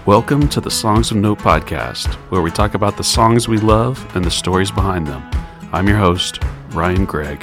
Welcome to the Songs of Note podcast, where we talk about the songs we love and the stories behind them. I'm your host, Ryan Gregg.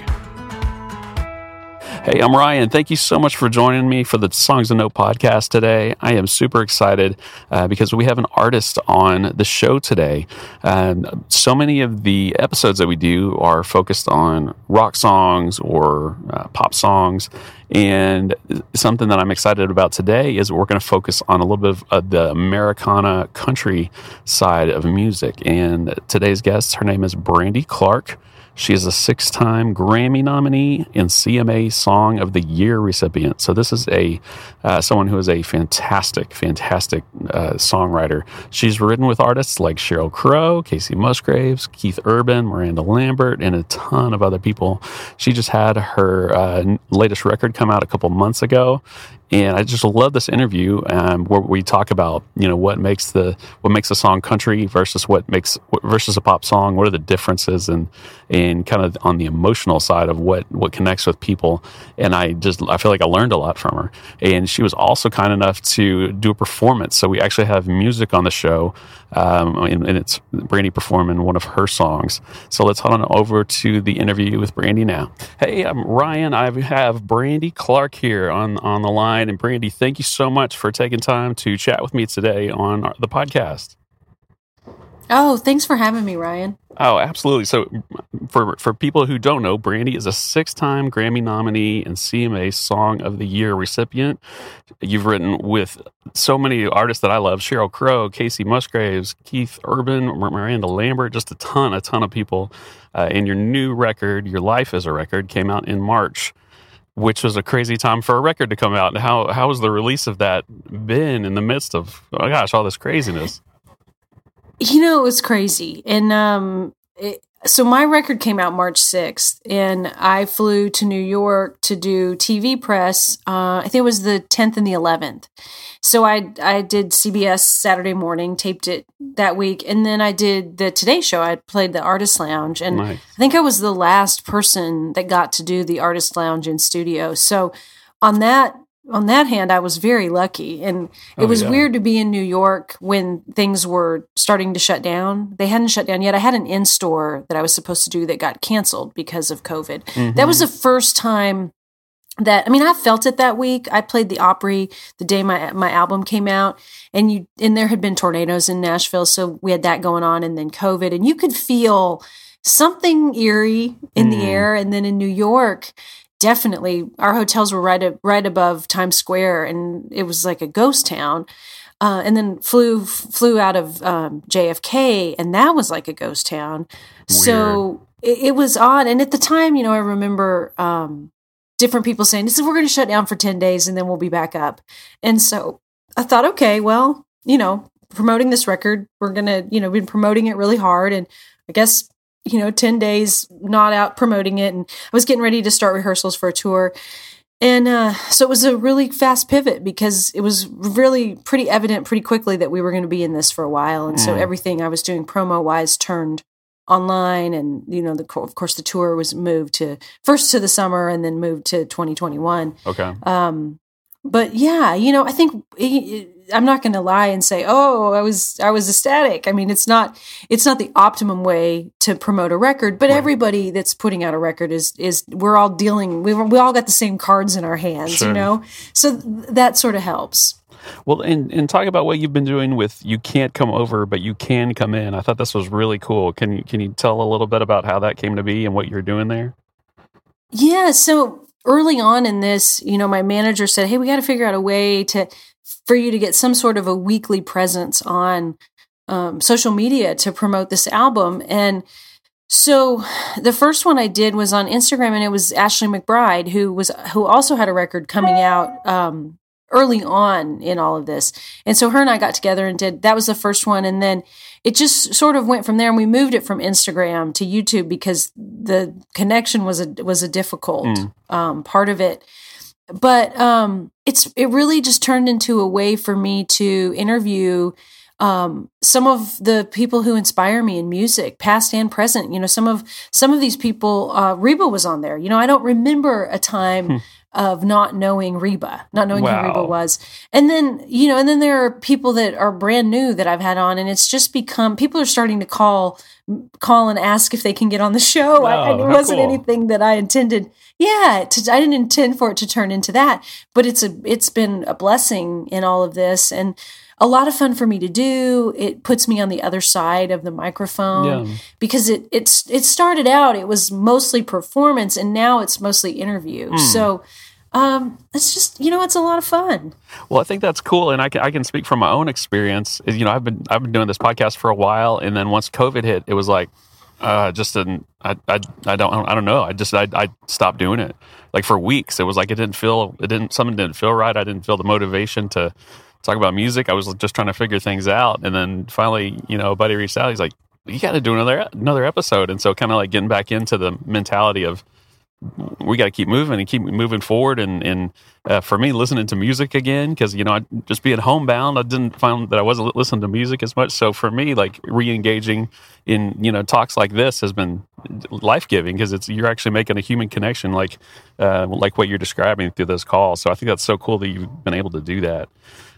Hey, I'm Ryan. Thank you so much for joining me for the Songs of Note podcast today. I am super excited because we have an artist on the show today. So many of the episodes that we do are focused on rock songs or pop songs. And something that I'm excited about today is we're going to focus on a little bit of the Americana country side of music. And today's guest, her name is Brandy Clark. She is a 6-time Grammy nominee and CMA Song of the Year recipient. So this is someone who is a fantastic songwriter. She's written with artists like Sheryl Crow, Kacey Musgraves, Keith Urban, Miranda Lambert, and a ton of other people. She just had her latest record come out a couple months ago. And I just love this interview where we talk about, what makes a song country versus versus a pop song. What are the differences and kind of on the emotional side of what connects with people. And I feel like I learned a lot from her. And she was also kind enough to do a performance. So we actually have music on the show, and it's Brandy performing one of her songs. So let's head on over to the interview with Brandy now. Hey, I'm Ryan. I have Brandy Clark here on the line. And Brandy, thank you so much for taking time to chat with me today on the podcast. Oh, thanks for having me, Ryan. Oh, absolutely. So for people who don't know, Brandy is a 6-time Grammy nominee and CMA Song of the Year recipient. You've written with so many artists that I love: Sheryl Crow, Kacey Musgraves, Keith Urban, Miranda Lambert, just a ton of people. And your new record, Your Life is a Record, came out in March, which was a crazy time for a record to come out. How has the release of that been in the midst of, all this craziness? It was crazy. And so my record came out March 6th, and I flew to New York to do TV press. I think it was the 10th and the 11th. So I did CBS Saturday morning, taped it that week, and then I did the Today Show. I played the Artist Lounge, and nice. I think I was the last person that got to do the Artist Lounge in studio. So on that hand, I was very lucky. And it was weird to be in New York when things were starting to shut down. They hadn't shut down yet. I had an in-store that I was supposed to do that got canceled because of COVID. Mm-hmm. That was the first time I felt it that week. I played the Opry the day my album came out, and there had been tornadoes in Nashville, so we had that going on, and then COVID, and you could feel something eerie in the air. And then in New York, definitely, our hotels were right above Times Square, and it was like a ghost town. And then flew out of JFK, and that was like a ghost town. Weird. So it was odd. And at the time, I remember different people saying, "This is, we're going to shut down for 10 days, and then we'll be back up." And so I thought, okay, well, promoting this record, we're going to, been promoting it really hard, and I guess 10 days not out promoting it. And I was getting ready to start rehearsals for a tour. And so it was a really fast pivot because it was really pretty evident pretty quickly that we were going to be in this for a while. And so everything I was doing promo-wise turned online. And, of course, the tour was moved first to the summer and then moved to 2021. Okay. But yeah, I think I'm not going to lie and say, "Oh, I was ecstatic." I mean, it's not the optimum way to promote a record, but everybody that's putting out a record is we're all dealing. We all got the same cards in our hands, sure. So that sort of helps. Well, and talk about what you've been doing with You Can't Come Over, But You Can Come In. I thought this was really cool. Can you tell a little bit about how that came to be and what you're doing there? Yeah. So early on in this, my manager said, "Hey, we got to figure out a way for you to get some sort of a weekly presence on social media to promote this album." And so the first one I did was on Instagram, and it was Ashley McBryde, who also had a record coming out early on in all of this. And so her and I got together and that was the first one. And then it just sort of went from there, and we moved it from Instagram to YouTube because the connection was a difficult part of it. But it really just turned into a way for me to interview some of the people who inspire me in music, past and present. Some of these people, Reba was on there. I don't remember a time of not knowing Reba, not knowing who Reba Wow. was. And then, and then there are people that are brand new that I've had on, and it's just become, people are starting to call and ask if they can get on the show. Oh, It how wasn't cool. anything that I intended. Yeah, I didn't intend for it to turn into that, but it's been a blessing in all of this, and a lot of fun for me to do. It puts me on the other side of the microphone Yeah. because it started out, it was mostly performance, and now it's mostly interview. So it's just, it's a lot of fun. Well, I think that's cool, and I can speak from my own experience. I've been doing this podcast for a while, and then once COVID hit, it was like just didn't. I don't know. I stopped doing it. Like for weeks, it was like something didn't feel right. I didn't feel the motivation to talk about music. I was just trying to figure things out, and then finally, a buddy reached out. He's like, "You got to do another episode," and so kind of like getting back into the mentality of, we got to keep moving and keep moving forward. And for me, listening to music again, because, I just being homebound, I didn't find that I wasn't listening to music as much. So for me, like re-engaging in, talks like this has been life-giving, because you're actually making a human connection, like what you're describing through those calls. So I think that's so cool that you've been able to do that.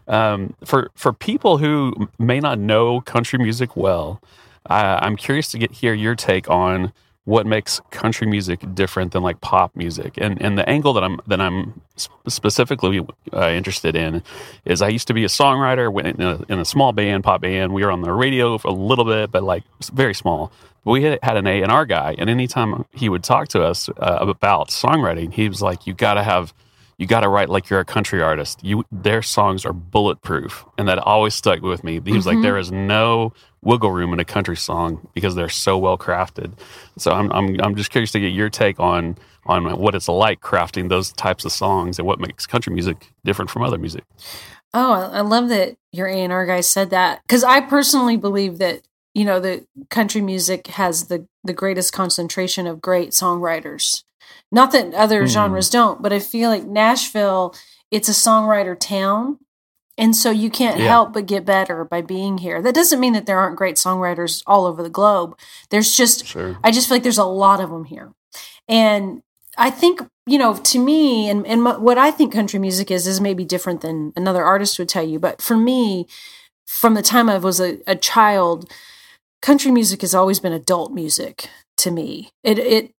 For people who may not know country music well, I'm curious to hear your take on what makes country music different than like pop music, and the angle that I'm specifically interested in is, I used to be a songwriter in a small band, pop band. We were on the radio for a little bit, but like very small. But we had an A&R guy, and anytime he would talk to us about songwriting, he was like, you got to write like you're a country artist. Their songs are bulletproof. And that always stuck with me. He was like, there is no wiggle room in a country song because they're so well crafted. So I'm just curious to get your take on what it's like crafting those types of songs, and what makes country music different from other music. Oh, I love that your A&R guy said that, because I personally believe that, the country music has the greatest concentration of great songwriters. Not that other genres don't, but I feel like Nashville, it's a songwriter town. And so you can't help but get better by being here. That doesn't mean that there aren't great songwriters all over the globe. There's just, I just feel like there's a lot of them here. And I think, to me, and what I think country music is maybe different than another artist would tell you. But for me, from the time I was a child, country music has always been adult music to me. It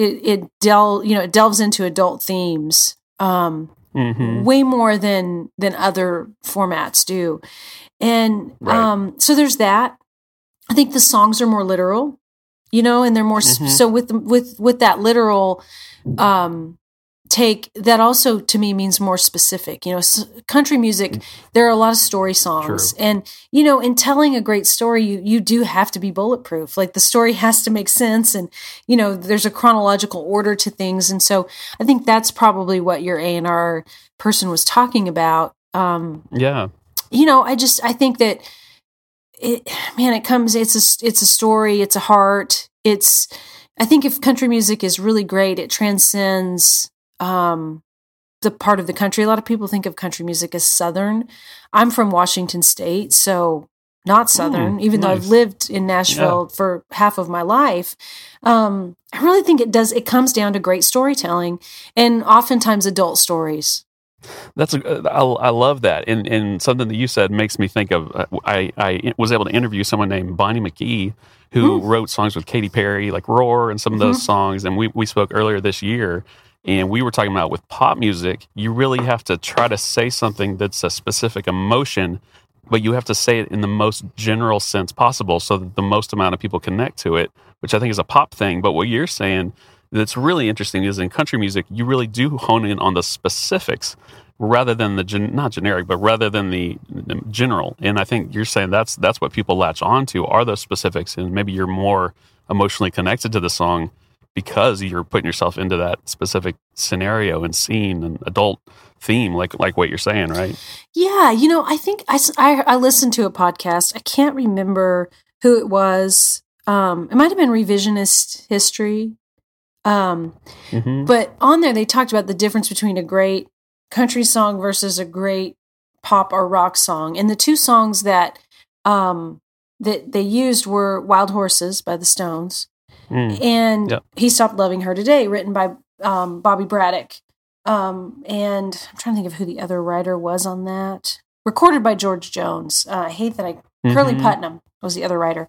delves into adult themes way more than other formats do. And so there's that. I think the songs are more literal, and they're more so with that literal take, that also to me means more specific. Country music, there are a lot of story songs. True. And in telling a great story, you do have to be bulletproof. Like, the story has to make sense, and there's a chronological order to things. And so I think that's probably what your A&R person was talking about. I think that it's a story, it's a heart. I think if country music is really great, it transcends the part of the country. A lot of people think of country music as Southern. I'm from Washington State, so not Southern, even though I've lived in Nashville for half of my life. I really think it comes down to great storytelling, and oftentimes adult stories. I love that. And something that you said makes me think of, I was able to interview someone named Bonnie McGee, who wrote songs with Katy Perry, like Roar and some of those songs. And we spoke earlier this year, and we were talking about, with pop music, you really have to try to say something that's a specific emotion, but you have to say it in the most general sense possible so that the most amount of people connect to it, which I think is a pop thing. But what you're saying that's really interesting is, in country music, you really do hone in on the specifics rather than not generic, but rather than the general. And I think you're saying that's what people latch onto, are those specifics, and maybe you're more emotionally connected to the song because you're putting yourself into that specific scenario and scene and adult theme, like what you're saying, right? Yeah, I think I listened to a podcast. I can't remember who it was. It might have been Revisionist History. But on there, they talked about the difference between a great country song versus a great pop or rock song. And the two songs that they used were Wild Horses by the Stones and He Stopped Loving Her Today, written by Bobby Braddock. And I'm trying to think of who the other writer was on that. Recorded by George Jones. I hate that Curly Putnam was the other writer.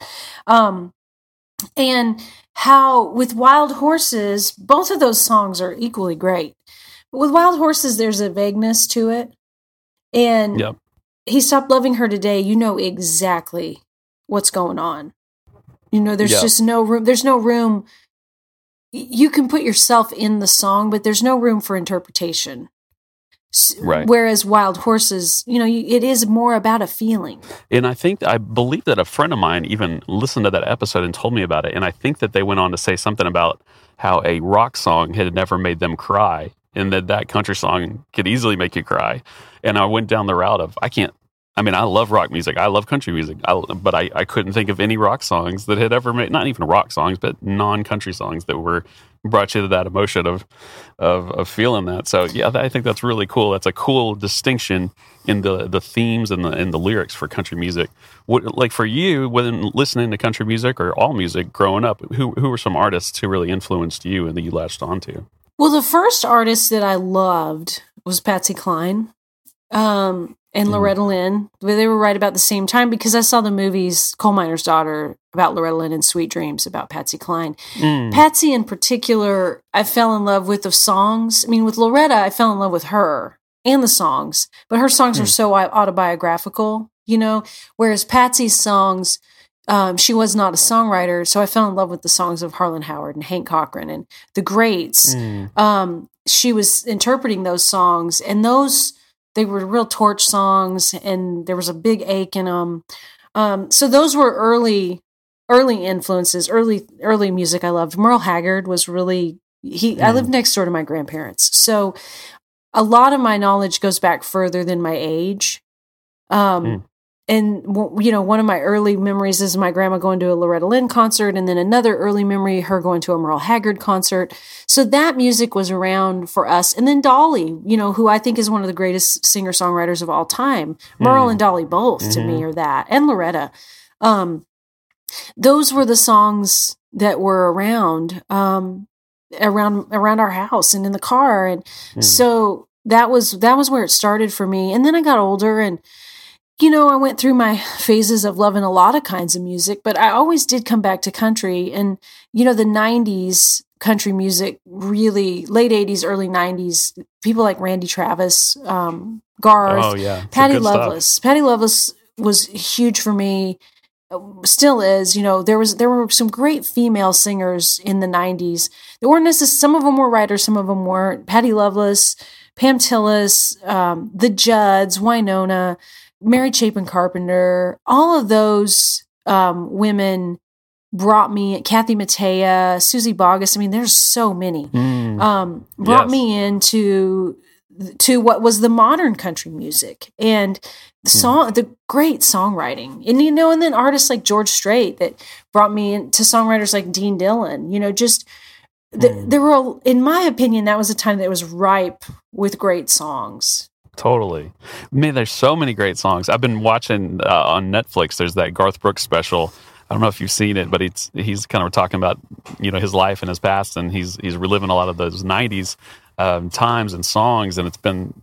And how with Wild Horses, both of those songs are equally great. But with Wild Horses, there's a vagueness to it. And He Stopped Loving Her Today, you know exactly what's going on. You know, there's just no room. There's no room. You can put yourself in the song, but there's no room for interpretation. Right. Whereas Wild Horses, you know, it is more about a feeling. And I believe that a friend of mine even listened to that episode and told me about it. And I think that they went on to say something about how a rock song had never made them cry, and that country song could easily make you cry. And I went down the route of, I love rock music. I love country music. But I couldn't think of any rock songs that had ever made, not even rock songs, but non-country songs that brought you to that emotion of feeling that. So yeah, I think that's really cool. That's a cool distinction in the themes and the lyrics for country music. Like for you, when listening to country music or all music growing up, who were some artists who really influenced you and that you latched onto? Well, the first artist that I loved was Patsy Cline. And Loretta Lynn. They were right about the same time because I saw the movies Coal Miner's Daughter about Loretta Lynn and Sweet Dreams about Patsy Cline. Patsy in particular, I fell in love with the songs. I mean, with Loretta, I fell in love with her and the songs, but her songs are so autobiographical, you know, whereas Patsy's songs, she was not a songwriter, so I fell in love with the songs of Harlan Howard and Hank Cochran and the greats. She was interpreting those songs, and they were real torch songs, and there was a big ache in them. So those were early influences, early music I loved. Merle Haggard was really, I lived next door to my grandparents. So a lot of my knowledge goes back further than my age. And, you know, one of my early memories is my grandma going to a Loretta Lynn concert, and then another early memory, her going to a Merle Haggard concert. So that music was around for us. And then Dolly, you know, who I think is one of the greatest singer-songwriters of all time. Merle and Dolly both, to me, are that. And Loretta. Those were the songs that were around our house and in the car. And so that was where it started for me. And then I got older, and you know, I went through my phases of loving a lot of kinds of music, but I always did come back to country. And, you know, the 90s country music, really late 80s, early 90s, people like Randy Travis, Garth, Patty Loveless. Stuff. Patty Loveless was huge for me, still is. You know, there were some great female singers in the 90s. There weren't necessarily, some of them were writers, some of them weren't. Patty Loveless, Pam Tillis, the Judds, Wynonna, Mary Chapin Carpenter, all of those women brought me, Kathy Mattea, Susie Boggess. I mean, there's so many. Brought me into what was the modern country music and the great songwriting. And, you know, and then artists like George Strait that brought me into songwriters like Dean Dillon, you know, just there were, in my opinion, that was a time that was ripe with great songs. Totally. Man, there's so many great songs. I've been watching on Netflix, there's that Garth Brooks special. I don't know if you've seen it, but he's kind of talking about, you know, his life and his past, and he's reliving a lot of those 90s times and songs, and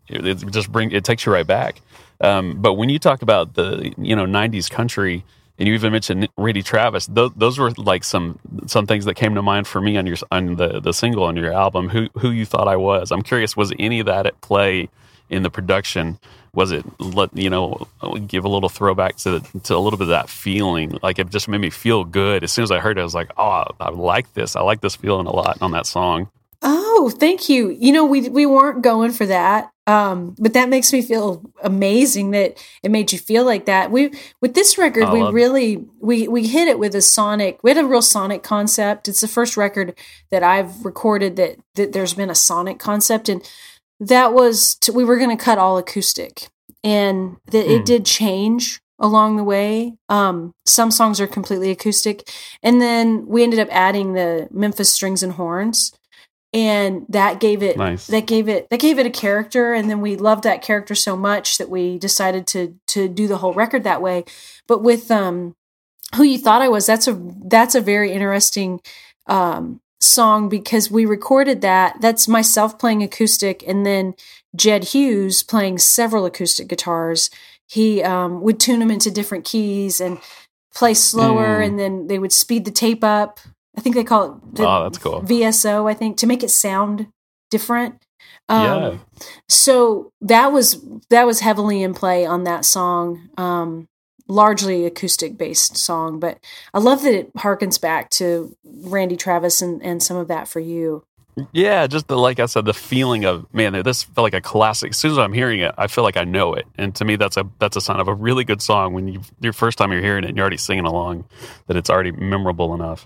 it takes you right back. But when you talk about the, you know, 90s country, and you even mentioned Randy Travis, those were like some things that came to mind for me on the single on your album, Who You Thought I Was. I'm curious, was any of that at play in the production? Was it, you know, give a little throwback to a little bit of that feeling? Like, it just made me feel good. As soon as I heard it, I was like, oh, I like this. I like this feeling a lot on that song. Oh, thank you. You know, we weren't going for that. But that makes me feel amazing that it made you feel like that. With this record, we hit it with we had a real sonic concept. It's the first record that I've recorded that there's been a sonic concept, and that was we were going to cut all acoustic, and that it did change along the way. Some songs are completely acoustic, and then we ended up adding the Memphis strings and horns, and that gave it that gave it a character. And then we loved that character so much that we decided to do the whole record that way. But with Who You Thought I Was, that's a very interesting song because we recorded that. That's myself playing acoustic, and then Jed Hughes playing several acoustic guitars. He would tune them into different keys and play slower, and then they would speed the tape up. I think they call it that's cool. VSO, I think, to make it sound different. So that was heavily in play on that song. Largely acoustic based song, but I love that it harkens back to Randy Travis and some of that for you. Yeah, just like I said, the feeling of, man, this felt like a classic. As soon as I'm hearing it, I feel like I know it, and to me, that's a sign of a really good song when your first time you're hearing it and you're already singing along, that it's already memorable enough.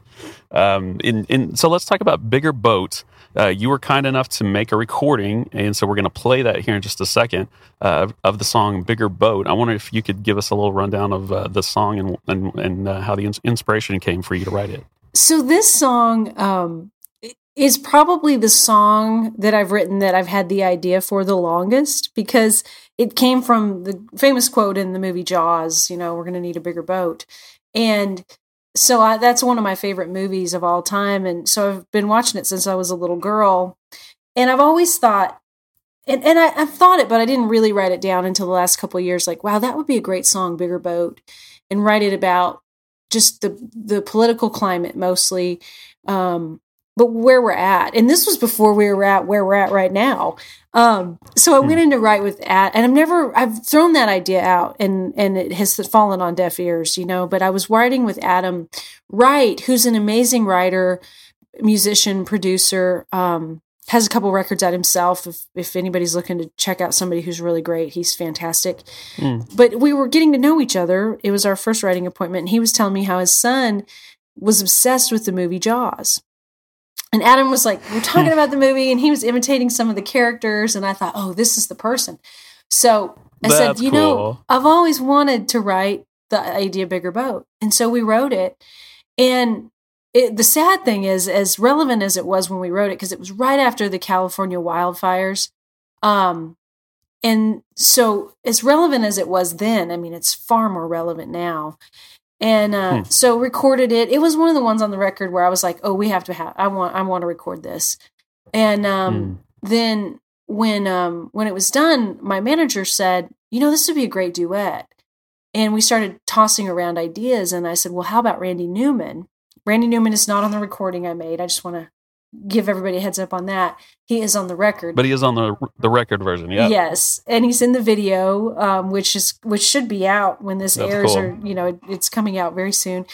So let's talk about Bigger Boat. You were kind enough to make a recording, and so we're going to play that here in just a second of the song Bigger Boat. I wonder if you could give us a little rundown of the song and how the inspiration came for you to write it. So this song is probably the song that I've written that I've had the idea for the longest, because it came from the famous quote in the movie Jaws, we're going to need a bigger boat. And so that's one of my favorite movies of all time. And so I've been watching it since I was a little girl. And I've always thought, and I've thought it, but I didn't really write it down until the last couple of years, like, wow, that would be a great song, Bigger Boat, and write it about just the political climate mostly, but where we're at. And this was before we were at where we're at right now. So I went in to write with that, and I've thrown that idea out, and it has fallen on deaf ears, but I was writing with Adam Wright, who's an amazing writer, musician, producer, has a couple records out himself. If anybody's looking to check out somebody who's really great, he's fantastic. But we were getting to know each other. It was our first writing appointment, and he was telling me how his son was obsessed with the movie Jaws. And Adam was like, we're talking about the movie, and he was imitating some of the characters, and I thought, oh, this is the person. So I said, cool. I've always wanted to write the idea Bigger Boat. And so we wrote it. And the sad thing is, as relevant as it was when we wrote it, because it was right after the California wildfires. And so as relevant as it was then, I mean, it's far more relevant now. And so recorded it. It was one of the ones on the record where I was like, "Oh, we have to have. I want to record this." And then when it was done, my manager said, "This would be a great duet." And we started tossing around ideas. And I said, "Well, how about Randy Newman?" Randy Newman is not on the recording I made. I just want to give everybody a heads up on that. He is on the record, but he is on the record version. Yeah. Yes, and he's in the video, which should be out when this airs, cool. Or it's coming out very soon.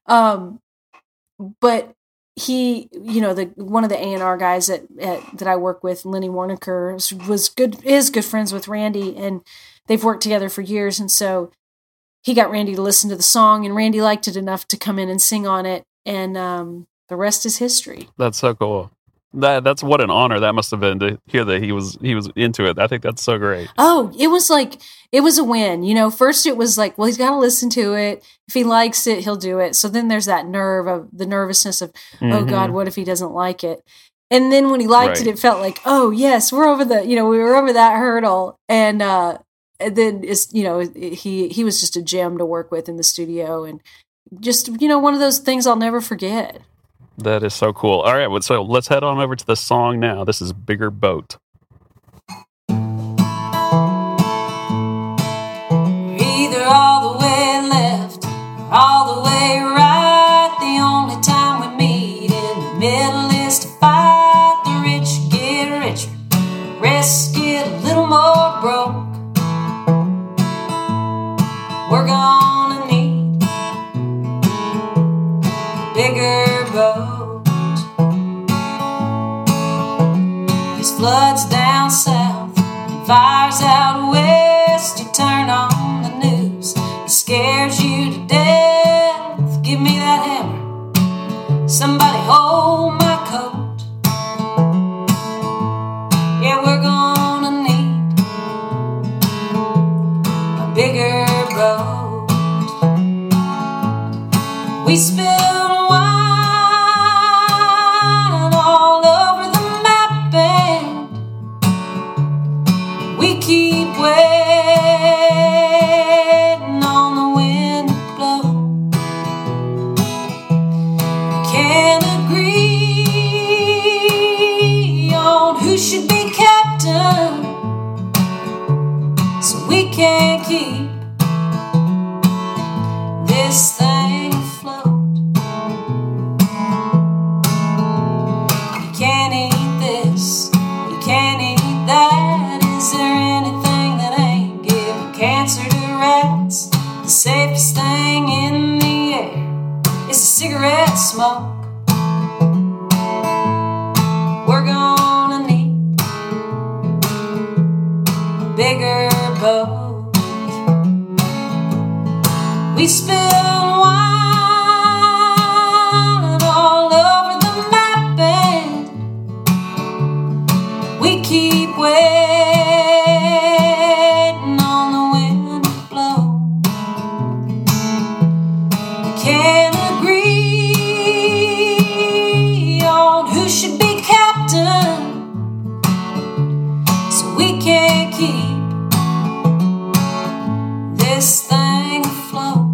But he, one of the A&R guys that I work with, Lenny Warnaker, is good friends with Randy, and they've worked together for years. And so he got Randy to listen to the song, and Randy liked it enough to come in and sing on it, and the rest is history. That's so cool. That's what an honor that must have been to hear that he was into it. I think that's so great. Oh, it was a win. First it was like, well, he's got to listen to it. If he likes it, he'll do it. So then there's that nervousness of, oh God, what if he doesn't like it? And then when he liked it, it felt like, oh yes, we were over that hurdle. And then it's, he was just a gem to work with in the studio, and just, one of those things I'll never forget. That is so cool. All right, so let's head on over to the song now. This is Bigger Boat. Either all the way left or all the way right. The only time we meet in the middle is to fight. The rich get richer, the rest get a little more broke. We're gonna need a bigger boat. There's floods down south and fires out west. You turn on the news, it scares you to death. Give me that hammer, somebody hold my coat. Yeah, we're gonna need a bigger boat. We spilled wine all over the map, and we keep waiting on the wind to blow. We can't agree cigarettes. The safest thing in the air is a cigarette smoke. We're gonna need a bigger boat. We spill wine all over the map and we keep waiting on the wind to blow. We can't agree on who should be captain, so we can't keep this thing afloat.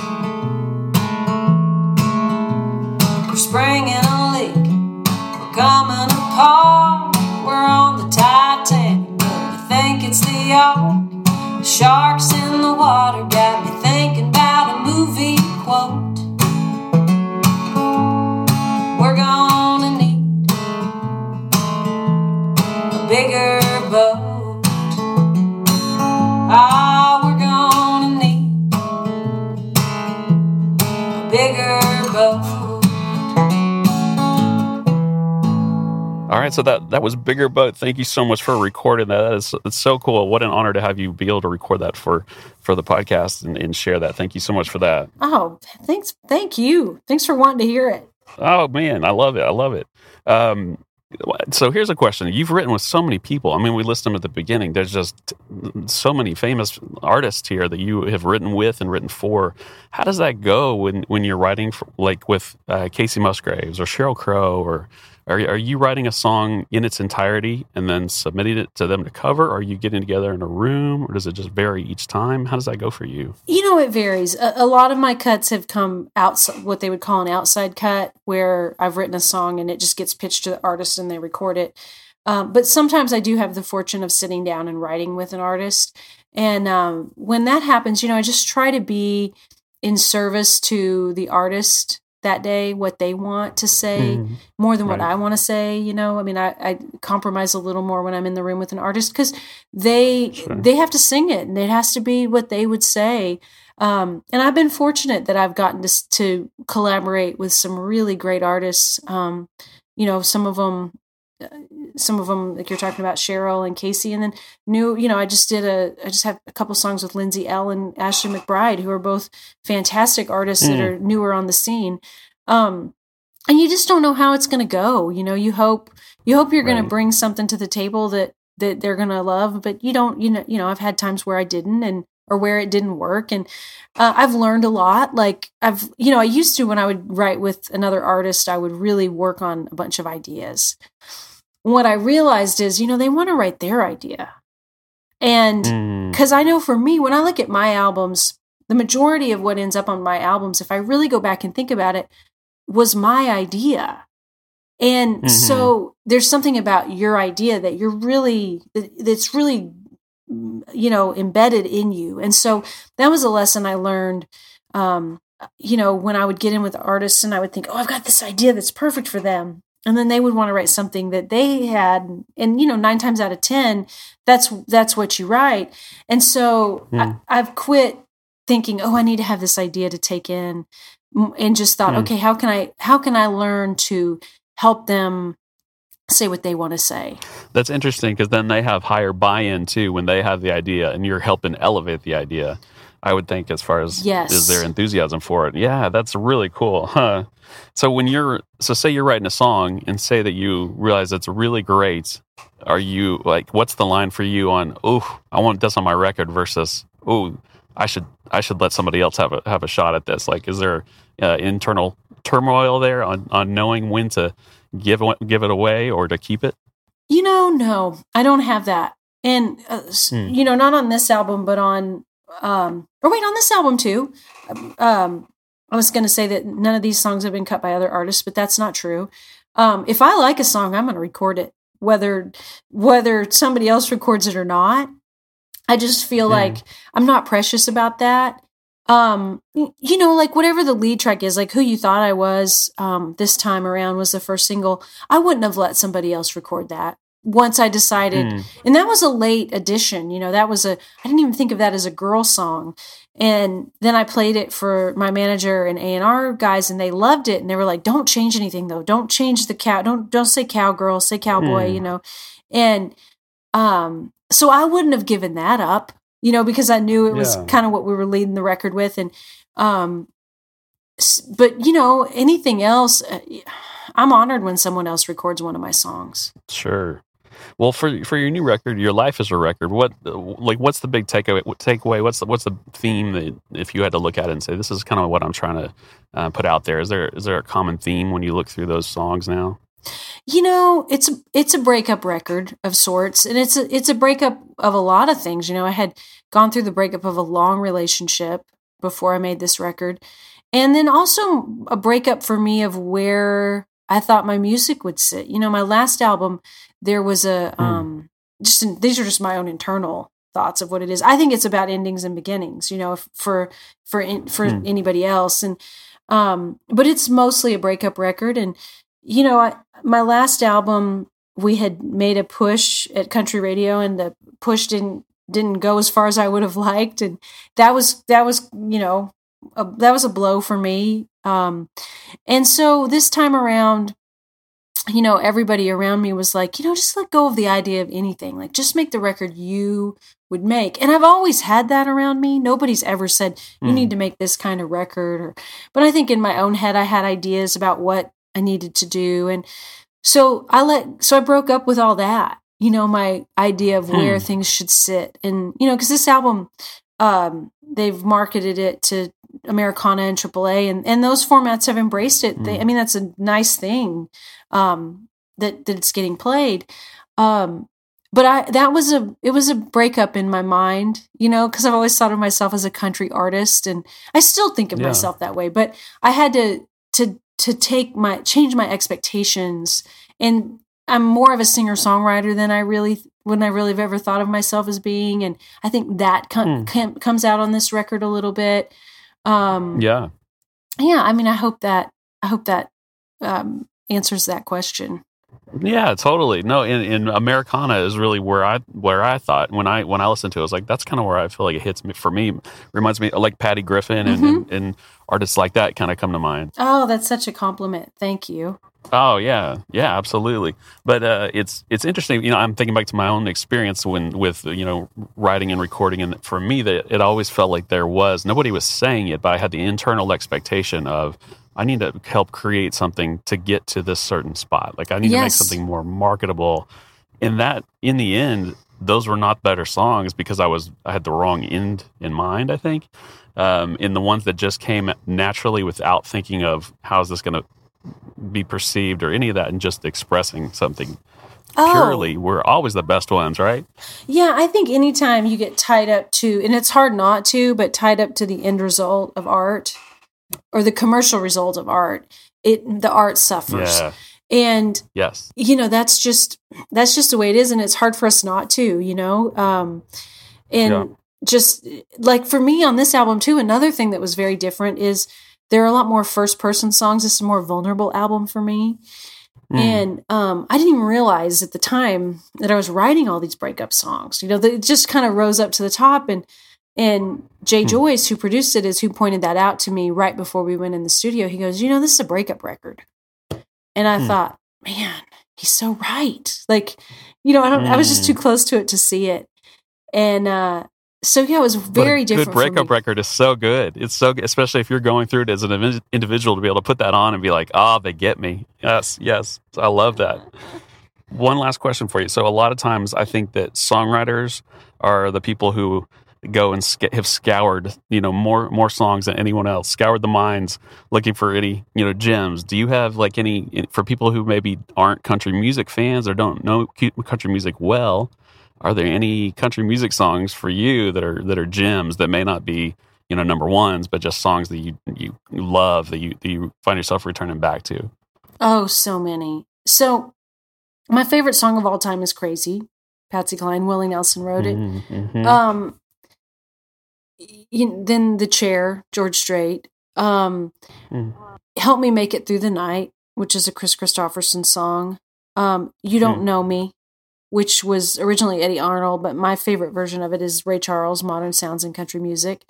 We're springing a leak, we're coming apart. We're on the Titanic, but we think it's the yacht. The sharks in the water got me thinking about a movie quote. We're gonna need a bigger boat. Ah, we're gonna need a bigger boat. All right, so that was Bigger Boat. Thank you so much for recording that. It's so cool. What an honor to have you be able to record that for the podcast and share that. Thank you so much for that. Oh, thanks. Thank you. Thanks for wanting to hear it. Oh man, I love it. I love it. So here's a question. You've written with so many people. I mean, we listed them at the beginning. There's just so many famous artists here that you have written with and written for. How does that go when you're writing for, like with Casey Musgraves or Sheryl Crow, or are you writing a song in its entirety and then submitting it to them to cover? Or are you getting together in a room, or does it just vary each time? How does that go for you? You know, it varies. A lot of my cuts have come outside, what they would call an outside cut, where I've written a song and it just gets pitched to the artist and they record it. But sometimes I do have the fortune of sitting down and writing with an artist. And when that happens, I just try to be in service to the artist that day, what they want to say more than what I want to say. I mean, I compromise a little more when I'm in the room with an artist because they have to sing it and it has to be what they would say. And I've been fortunate that I've gotten to collaborate with some really great artists. Some of them, like you're talking about, Sheryl and Casey, and then I just have a couple songs with Lindsay Ell and Ashley McBride, who are both fantastic artists that are newer on the scene. And you just don't know how it's going to go. You hope you're going to bring something to the table that they're going to love, but you don't, I've had times where I didn't or where it didn't work. And I've learned a lot. Like I used to, when I would write with another artist, I would really work on a bunch of ideas. What I realized is, they want to write their idea. And because I know for me, when I look at my albums, the majority of what ends up on my albums, if I really go back and think about it, was my idea. And so there's something about your idea that that's really, embedded in you. And so that was a lesson I learned, when I would get in with artists and I would think, oh, I've got this idea that's perfect for them. And then they would want to write something that they had. And, 9 times out of 10, that's what you write. And so I've quit thinking, oh, I need to have this idea to take in, and just thought, okay, how can I learn to help them say what they want to say? That's interesting, because then they have higher buy-in too when they have the idea and you're helping elevate the idea, I would think, as far as is their enthusiasm for it. Yeah, that's really cool. Huh? So say you're writing a song and say that you realize it's really great. Are you like, what's the line for you on, oh, I want this on my record versus, oh, I should let somebody else have a shot at this? Like, is there internal turmoil there on knowing when to give it away or to keep it? No, I don't have that. And, not on this album, but on this album too. I was going to say that none of these songs have been cut by other artists, but that's not true. If I like a song, I'm going to record it, whether somebody else records it or not. I just feel like I'm not precious about that. Like whatever the lead track is, like Who You Thought I Was, this time around was the first single. I wouldn't have let somebody else record that. once I decided, and that was a late addition, I didn't even think of that as a girl song. And then I played it for my manager and A&R guys, and they loved it. And they were like, don't change anything though. Don't change the cow. Don't say cowgirl, say cowboy, And, so I wouldn't have given that up, because I knew it was kind of what we were leading the record with. And, but anything else, I'm honored when someone else records one of my songs. Sure. Well, for your new record, Your Life is a Record, what's the big takeaway? What's the theme that, if you had to look at it and say, this is kind of what I'm trying to put out there? Is there a common theme when you look through those songs now? It's a breakup record of sorts, and it's a breakup of a lot of things. I had gone through the breakup of a long relationship before I made this record, and then also a breakup for me of where I thought my music would sit. My last album, there was these are just my own internal thoughts of what it is. I think it's about endings and beginnings, for anybody else. And, but it's mostly a breakup record. And, my last album, we had made a push at country radio, and the push didn't go as far as I would have liked. And that was a blow for me. And so this time around, everybody around me was like, just let go of the idea of anything. Like, just make the record you would make. And I've always had that around me. Nobody's ever said, you need to make this kind of record. But I think in my own head, I had ideas about what I needed to do. And so I broke up with all that, my idea of where things should sit. And, because this album, they've marketed it to Americana and AAA, and those formats have embraced it. That's a nice thing, that it's getting played. But it was a breakup in my mind, because I've always thought of myself as a country artist, and I still think of myself that way. But I had to change my expectations, and I'm more of a singer-songwriter than I really have ever thought of myself as being, and I think that comes out on this record a little bit. I hope that answers that question. Yeah, totally. No, in Americana is really where I thought when I listened to it, I was like, that's kind of where I feel like it hits me. For me, reminds me like Patty Griffin and artists like that kind of come to mind. Oh, that's such a compliment. Thank you. Oh yeah, absolutely. But it's interesting. I'm thinking back to my own experience with writing and recording, and for me, that it always felt like nobody was saying it, but I had the internal expectation of, I need to help create something to get to this certain spot. Like, I need to make something more marketable. And that, in the end, those were not better songs because I had the wrong end in mind, I think. In the ones that just came naturally without thinking of how is this going to be perceived or any of that, and just expressing something purely were always the best ones, right? Yeah, I think anytime you get tied up to, and it's hard not to, but tied up to the end result of art, or the commercial result of art, the art suffers. Yeah. And yes, that's just the way it is, and it's hard for us not to, just like for me on this album too. Another thing that was very different is there are a lot more first person songs. This is a more vulnerable album for me, and I didn't even realize at the time that I was writing all these breakup songs. They just kind of rose up to the top, and Jay Joyce, who produced it, is who pointed that out to me right before we went in the studio. He goes, this is a breakup record. And I thought, man, he's so right. Like, I was just too close to it to see it. And so, yeah, it was very different. Good breakup record is so good. It's so good, especially if you're going through it as an individual, to be able to put that on and be like, they get me. Yes. So I love that. One last question for you. So a lot of times I think that songwriters are the people who go and have scoured, more songs than anyone else, scoured the minds looking for any, gems. Do you have like any, for people who maybe aren't country music fans or don't know country music well, are there any country music songs for you that are gems that may not be, number ones, but just songs that you love, that you find yourself returning back to? Oh, so many. So my favorite song of all time is Crazy. Patsy Cline, Willie Nelson wrote it. Mm-hmm. Then The Chair, George Strait. Help Me Make It Through the Night, which is a Chris Christopherson song. You Don't Know Me, which was originally Eddie Arnold, but my favorite version of it is Ray Charles, Modern Sounds in Country Music.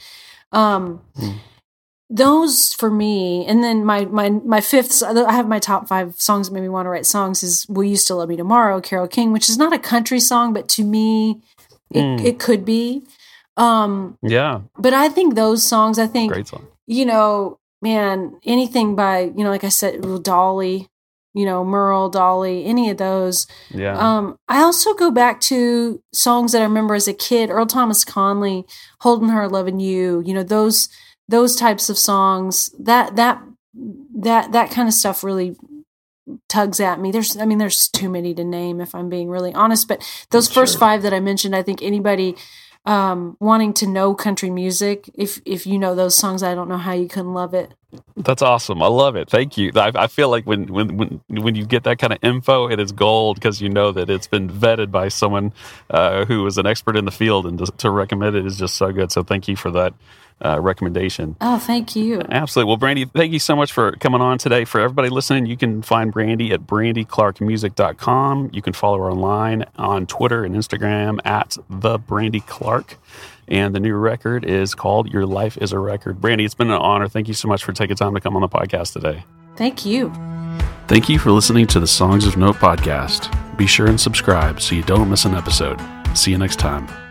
Those for me, and then my fifth, I have my top 5 songs that made me want to write songs is Will You Still Love Me Tomorrow, Carole King, which is not a country song, but to me, it could be. Yeah. But I think those songs, Great song. Man, anything by, like I said, Dolly, Merle, Dolly, any of those. Yeah. I also go back to songs that I remember as a kid, Earl Thomas Conley, Holding Her, Loving You, those types of songs, that kind of stuff really tugs at me. There's too many to name if I'm being really honest, but those first 5 that I mentioned, I think anybody wanting to know country music, if you know those songs, I don't know how you couldn't love it. That's awesome. I love it. Thank you. I feel like when you get that kind of info, it is gold because you know that it's been vetted by someone who is an expert in the field, and to recommend it is just so good. So thank you for that recommendation. Oh, thank you. Absolutely. Well, Brandy, thank you so much for coming on today. For everybody listening, you can find Brandy at brandyclarkmusic.com. You can follow her online on Twitter and Instagram at @thebrandyclark. And the new record is called Your Life is a Record. Brandy, it's been an honor. Thank you so much for taking time to come on the podcast today. Thank you. Thank you for listening to the Songs of Note podcast. Be sure and subscribe so you don't miss an episode. See you next time.